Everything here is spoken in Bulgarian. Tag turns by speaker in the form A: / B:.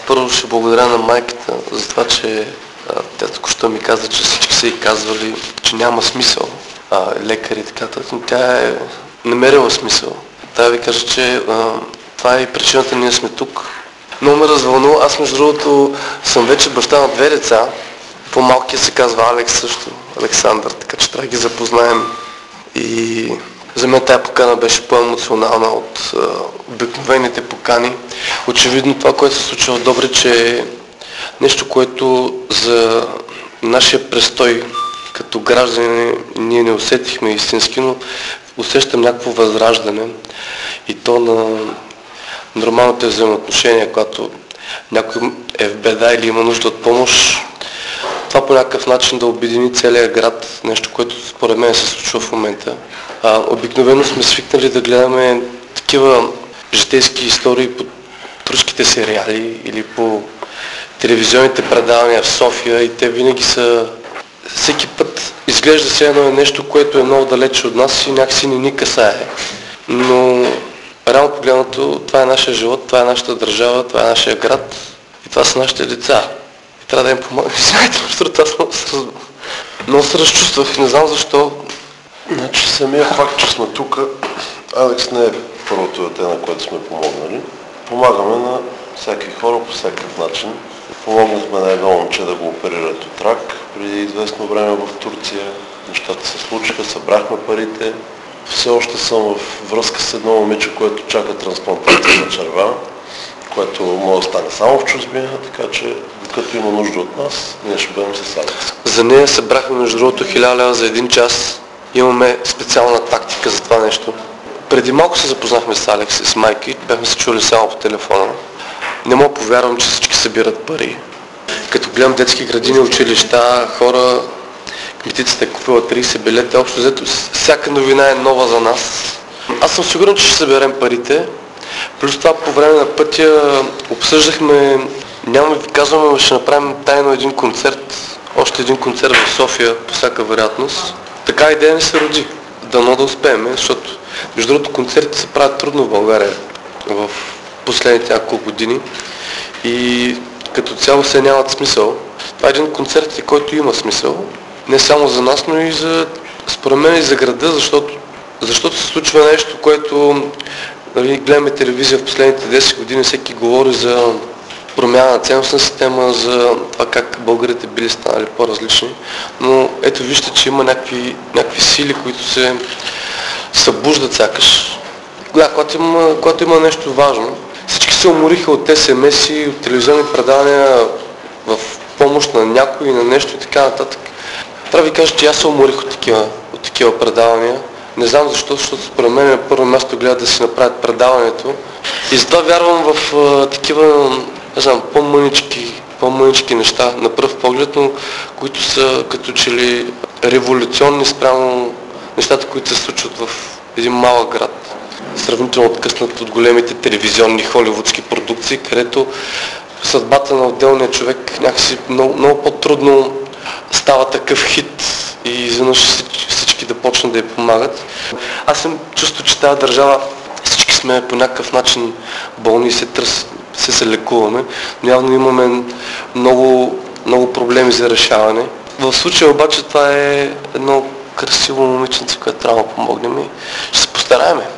A: Първо ще благодаря на майката за това, че тя току-що ми каза, че всички са й казвали, че няма смисъл. Лекари и така, но тя е намерила смисъл. Тя ви кажа, че това е и причината, ние сме тук. Много ме развълнува. Аз между другото съм вече баща на 2 деца. По-малкият се казва Алекс също, Александър, така че трябва да ги запознаем. И за мен тая покана беше по-емоционална от обикновените покани. Очевидно това, което се случва в Добрич, че е нещо, което за нашия престой като граждани ние не усетихме истински, но усещам някакво възраждане и то на нормалните взаимоотношения, когато някой е в беда или има нужда от помощ. Това по някакъв начин да обедини целия град, нещо, което според мен се случва в момента. Обикновено сме свикнали да гледаме такива житейски истории по турските сериали или по телевизионните предавания в София и те винаги са... Всеки път изглежда се едно нещо, което е много далече от нас и някакси не ни касае. Но реално погледнато това е нашия живот, това е нашата държава, това е нашия град и това са нашите деца. И трябва да им помогнем. Знаете, защото аз много се разчувствах, не знам защо.
B: Значи самия факт, че сме тук, Алекс не е първото дете, на което сме помогнали. Помагаме на всякакви хора по всякакъв начин. Помогнахме на едно момче да го оперират от рак. Преди известно време в Турция нещата се случиха, събрахме парите. Все още съм в връзка с едно момиче, което чака трансплантация на черва, което може да стане само в чужбина, така че докато има нужда от нас, ние ще бъдем с Алекс.
A: За нея събрахме между другото 1000 лева за 1 час. Имаме специална тактика за това нещо. Преди малко се запознахме с Алекс и с майки, бяхме се чули само по телефона. Не мога повярвам, че всички събират пари. Като гледам детски градини, училища, хора, кметицата е купила 30 билета, общо взето всяка новина е нова за нас. Аз съм сигурен, че ще съберем парите. Плюс това по време на пътя обсъждахме, няма да ви казваме, но ще направим тайно един концерт, още един концерт в София, по всяка вероятност. Така идея не се роди. Дано да успеем, защото между другото концертите се правят трудно в България в последните няколко години и като цяло се нямат смисъл. Това е един концерт, който има смисъл, не само за нас, но и за, според мен и за града, защото се случва нещо, което гледаме телевизия в последните 10 години, всеки говори за промяна на ценностна система, за това как българите били станали по-различни, но ето вижте, че има някакви сили, които се събуждат сякаш. Когато има нещо важно, всички се умориха от СМС-и, от телевизионни предавания в помощ на някой, на нещо и така нататък. Трябва да ви кажа, че аз се уморих от такива предавания. Не знам защо, защото според мен на първо място гледат да си направят предаването. И затова вярвам в такива, не знам, по-мънички неща на пръв поглед, но които са като че ли революционни спрямо нещата, които се случват в един малък град. Сравнително откъснат от големите телевизионни холивудски продукции, където съдбата на отделния човек някакси много по-трудно става такъв хит и изведнъж всички да почнат да я помагат. Аз съм чувствам, че тази държава всички сме по някакъв начин болни и се лекуваме, но явно имаме много проблеми за решаване. В случая обаче това е едно красиво момиченце, което трябва да помогнем и ще се постараем.